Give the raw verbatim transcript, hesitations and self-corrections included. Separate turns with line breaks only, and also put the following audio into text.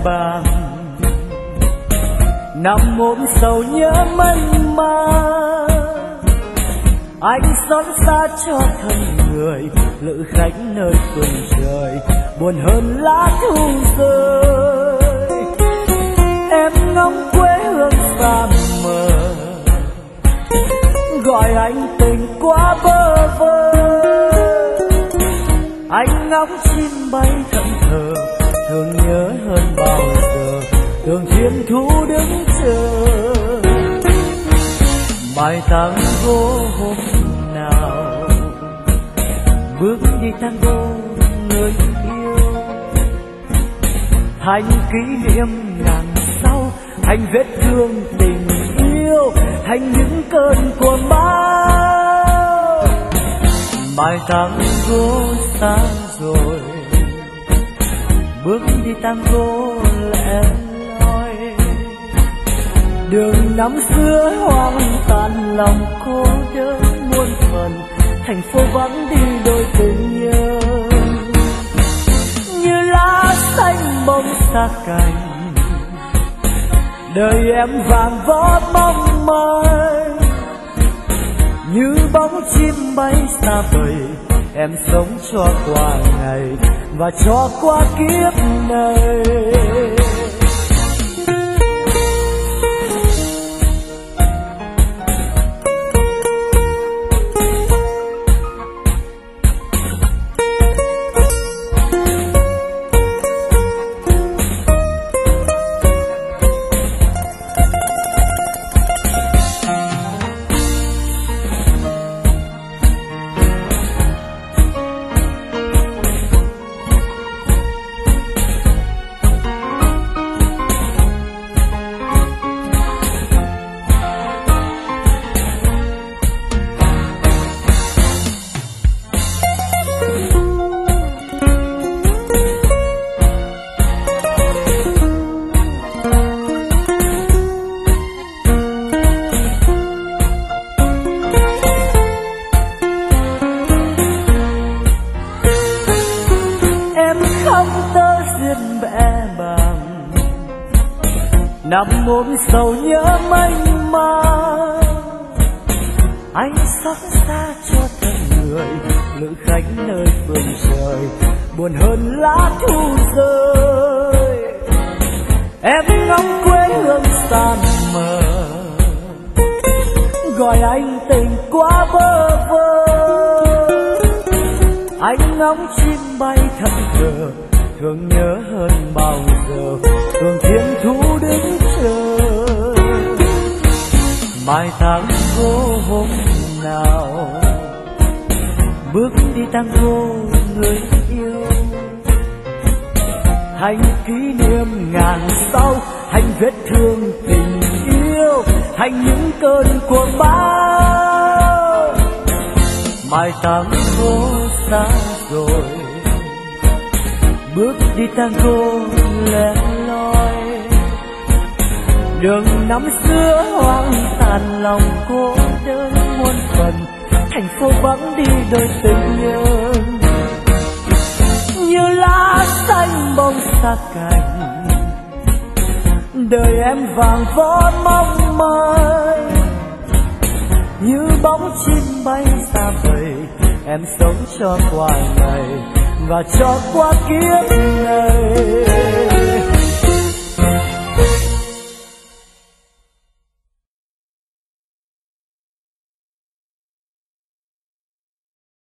bàng, nằm ôm sầu nhớ mênh mang. Anh xót xa cho thân người, lữ khách nơi phương trời, buồn hơn lá thu rơi. Em ngóng quê hương xa mờ, gọi anh tình quá bơ vơ. Anh ngóng chim bay thẫn thờ, thương nhớ hơn bao giờ, thương thiên thu đứng chờ. Bài tango hôm nào bước đi tango người yêu, thành kỷ niệm ngàn sau, thành vết thương tình yêu, thành những cơn cuồng bão. Bài tango xa rồi, bước đi tango lẻ loi, đường năm xưa hoang tàn lòng cô đơn muôn phần, thành phố vắng đi đôi tình nhớ. Như lá xanh bông xa cành, đời em vàng vó mong manh. Như bóng chim bay xa vời, em sống cho qua ngày và cho qua kiếp này. Nằm ôm sầu nhớ mênh mang, anh xót xa cho thân người, lữ khách nơi phương trời, buồn hơn lá thu rơi. Em ngóng quê hương xa mờ, gọi anh tình quá bơ vơ. Anh ngóng chim bay thẫn thờ, thương nhớ hơn bao giờ, thương thiên thu đứng chờ. Mai tango hôm nào bước đi tango người yêu, thành kỷ niệm ngàn sau, thành vết thương tình yêu, thành những cơn cuồng bão. Mai tango xa rồi, bước đi tango lẻ loi, đường năm xưa hoang tàn lòng cô đơn muôn phần, thành phố vắng đi đôi tình nhân. Như lá xanh bông xa cành, đời em vàng vó mong manh. Như bóng chim bay xa vời, em sống cho qua ngày và cho qua kiếp này.